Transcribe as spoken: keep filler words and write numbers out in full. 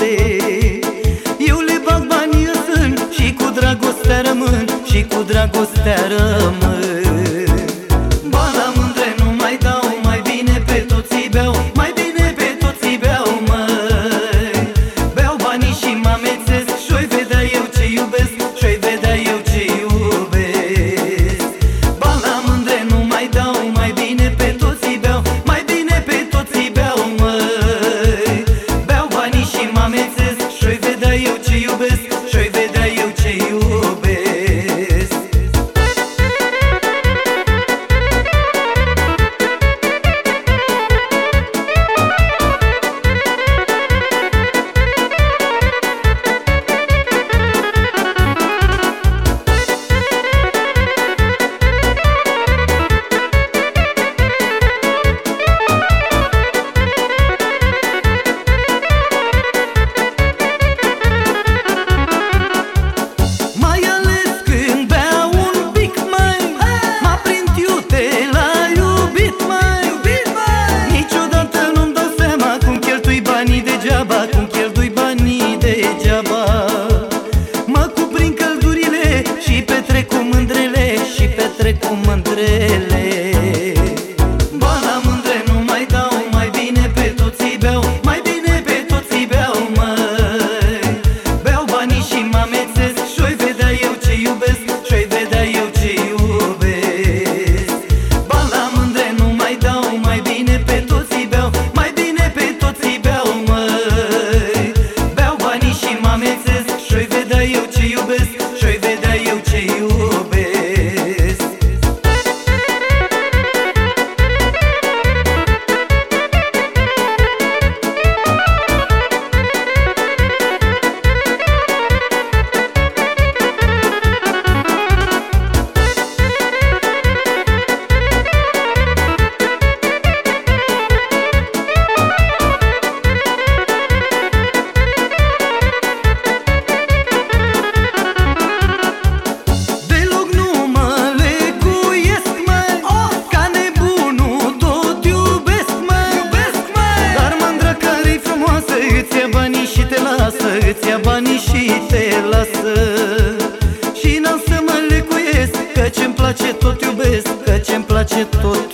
Eu le bag banii în sân și cu dragostea rămân, și cu dragostea rămân. Ba la mândre nu mai dau, mai bine pe toți îi beau, mai bine pe toți îi beau, măi. Beau banii și mă amețesc, și-o-i vedea eu ce iubesc, și-o-i vedea eu ce iubesc. Ba la mândre nu mai dau, mai bine pe toți îi beau, mai bine pe toți îi beau, măi. Beau banii și mă amețesc, și-o-i vedea eu ce iubesc, și-o-i vedea eu ce iubesc. Cum cheltui banii degeaba, mă cuprind căldurile și petrec cu mândrele, și petrec cu mândrele. Ba la mândre nu mai dau, mai bine pe toți îi beau, mai bine pe toți îi beau, măi. Beau banii și mă amețesc, și-o-i vedea eu ce iubesc, și-o-i vedea eu ce iubesc. Ba la mândre nu mai dau, mai bine pe toți îi beau, mai bine pe toți îi beau, măi. Beau banii și mă amețesc, și-o-i vedea eu ce iubesc, și-o-i vedea eu ce iubesc. Îți ia banii și te lasă, și n-am să mă lecuiesc, căci îmi place tot iubesc, căci îmi place tot